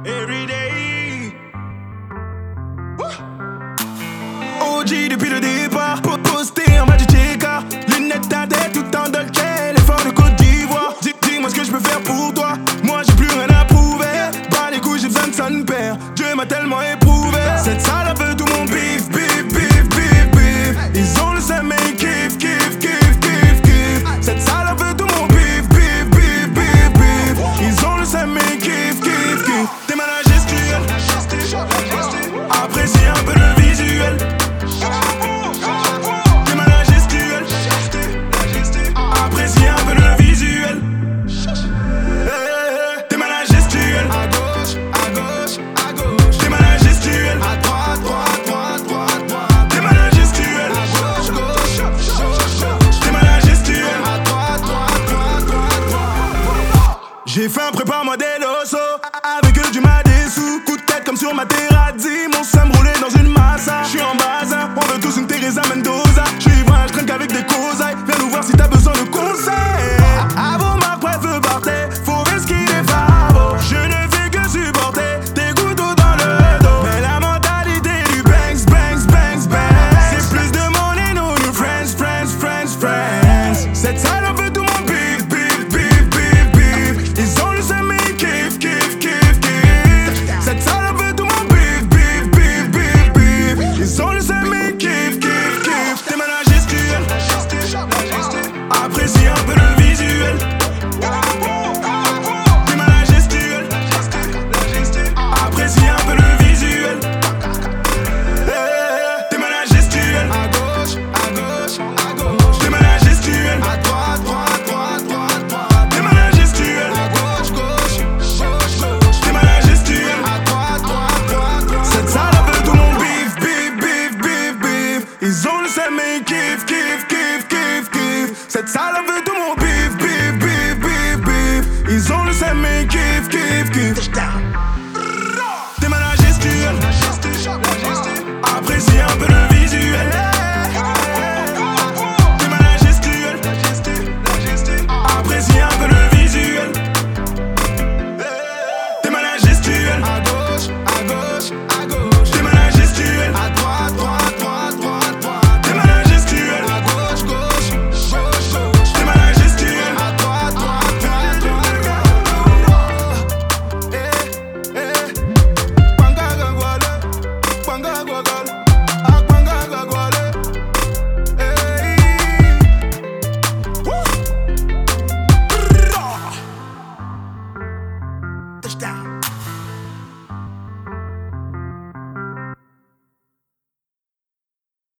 every day. OG depuis le départ, posté en mode checker. Lunettes teintées tout en Dolce, l'effort de Côte d'Ivoire. Dis-moi ce que je peux faire pour toi, moi j'ai plus rien à prouver. Bah les couilles j'ai besoin de son père, Dieu m'a tellement éprouvé. Cette salope veut tout mon bif, bif, bif, bif, bif. Ils ont le seum mais ils kiffent, kiffent, kiffent, kiffent, kiffent. Cette salope veut tout mon bif, bif, bif, bif, bif. Ils ont le seum mais ils kiffent, kiffent, kiffent. T'es mal à gestuelle, apprécie un peu le visuel. T'es mal à gestuelle, apprécie un peu le visuel. T'es mal à gestuelle, à gauche, à gauche, à gauche. T'es mal à gestuelle, à droite, droite, droite, droite, droite. T'es mal à gestuelle, à gauche, gauche, gauche, gauche. T'es mal à gestuelle, à droite, droite, droite, droite, droite. J'ai fait un prépare-moi des losos, avec eux du madessou. Coup de tête comme sur ma terradie, mon seum roulé dans une massa. J'suis en bazin, on veut tous une Teresa Mendoza. J'suis vrai, j'trinque avec des cosailles. Viens nous voir si t'as besoin de conseils. À vos marques, bref, partez, faut risquer les favos. Je ne fais que supporter tes couteaux dans le dos. Mais la mentalité du bangs, bangs, bangs, bangs, c'est plus de money, nous friends, friends, friends, friends. Cette salope veut tout mon bif, bif, bif, bif, bif. Ils ont le seum mais ils kiffent, kiffent, kiffent, kiffent. Cette salope veut tout mon bif, bif, bif, bif, bif. Ils ont le seum mais ils kiffent, kiffent, kiffent. T'es mal à gestuelle, apprécie un peu le visuel. T'es mal à gestuelle, apprécie un peu le visuel. T'es mal à gestuelle, à gauche, à gauche, à gauche. T'es mal à gestuelle, à droite, droite, droite, droite, droite. T'es mal à gestuelle, à gauche, gauche, gauche, gauche. T'es mal à gestuelle, à droite, droite, droite, droite. Cette salope veut tout mon bif, bif, bif, bif, bif. Ils ont le seum mais ils kiffent, kiffent, kiffent, kiffent, kiffent. Cette salope veut tout mon bif, bif, bif, bif, bif. Ils ont le seum mais ils kiffent, kiffent, kiffent. T'es mal à gestuelle, apprécie un peu le visuel. T'es mal à gestuelle, apprécie un peu le visuel. T'es mal à gestuelle, à gauche, à gauche, à gauche. T'es mal à gestuelle, à droite, droite, droite, droite, droite. T'es mal à gestuelle, à gauche, gauche, gauche, gauche. T'es mal à gestuelle, à droite, droite, droite, droite, droite. Pangagagwale, pangagagwale, ah pangagagwale. Touchdown.